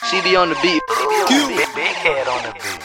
CD on the beat. Big head on the beat.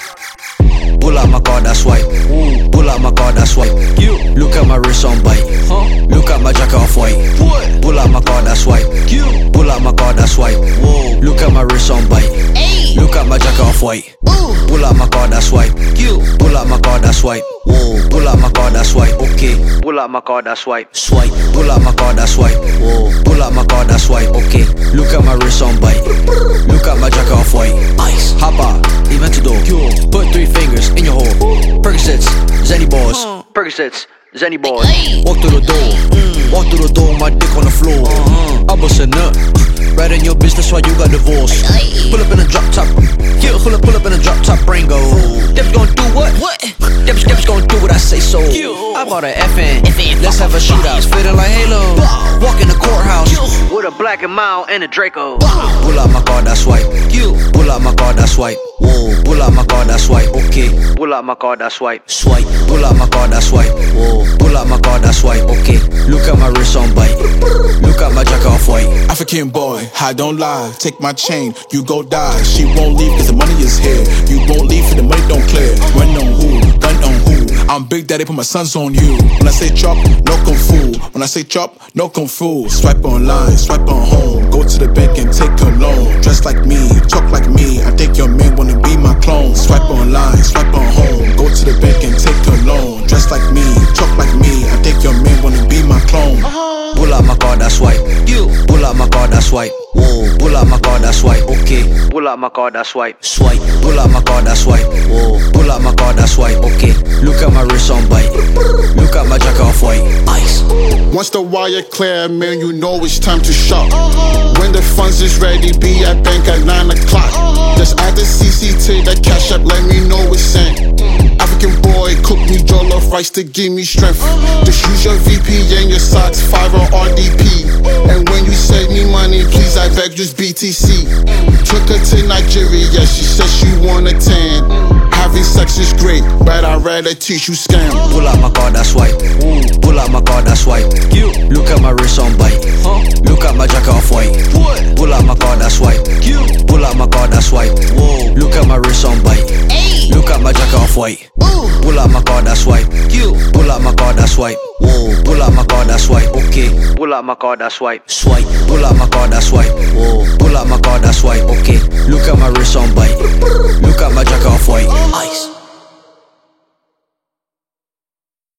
Pull out my card, that's white. Pull out my card, that's white. Look at my wrist on bite. Look at my jacket off white. Pull out my card, that's white. Pull out my card, that's white. Look at my wrist on bite. Look at my jacket off white. Pull out my card, that's white. Pull out my card, that's white. Pull out my card, that's white. Okay. Pull out my card, that's white. Swipe. Pull out my card, that's white. Pull out my card, that's white. Okay. Look at my wrist on bite. Look at my jacket off white. Ice. Hopper. Eventador. Put 3 fingers in your hole. Percocets. Zenny balls. Percocets. Zenny balls. Walk through the door. Walk through the door. My dick on the floor. I bust a nut. Right in your bitch, that's why you got divorced. Pull up in a drop top. Yeah, pull up in a drop top Rango. Deb's gonna do what? Deb's gonna do what I say so. I bought an FN. Let's have a shootout. Spitting like Halo. Walk in the courthouse with a black and mild and a Draco. Pull out my card, that's white. Pull out my card, that's white. Pull out my card, that's white. Okay. Pull out my card, that's white. Swipe. Pull out my card, that's white. Pull out my card, that's white. Okay. Look at my wrist on bite. Look at my jacket off white. African boy, I don't lie. Take my chain, you go die. She won't leave cause the money is here. You won't leave for the money don't clear. Run on who? Gun on who? I'm Big Daddy, put my sons on you. When I say chop, no kung fu. When I say chop, no kung fu. Swipe online, swipe on home. Go to the bank and take a loan. Dress like me, talk like me. I think your man wanna be my clone. Swipe online, swipe on home. Go to the bank and take a loan. Dress like me, talk like me. I think your man wanna be my clone. Pull out my card, that's white. Pull out my card, that's white. Pull out my card, that's white. Okay. Pull out my card, that's white. Swipe. Pull out my card, that's white. Pull out my card, that's white. Okay. Look at my wrist on bite. Look at my jacket off white. Ice. Once the wire clear, man, you know it's time to shop. When the funds is ready, be at bank at 9 o'clock. Just add the CC to the cash app, let me know it's sent. African boy, cook me jollof rice to give me strength. Just use your VP and your socks, 5 or RDP. And when you send me money, please I beg just BTC. Took her to Nigeria, she said she wanna tan. Having sex is great, but I'd rather teach you scam. Pull out my card, that's white. Pull out my card, that's white. Look at my wrist on bite. Look at my jacket off white. Pull out my card, that's white. Pull out my card, that's white. Look at my wrist on bite. Look at my jacket off white. Pull out my card, that's white. Pull out my card, that's white. Pull out my card, that's white. Okay. Pull out my card, that's white. Swipe. Pull out my card, that's white. Pull out my card, that's white. Okay. Look at my wrist on bite. Look at my jacket off white. Ice.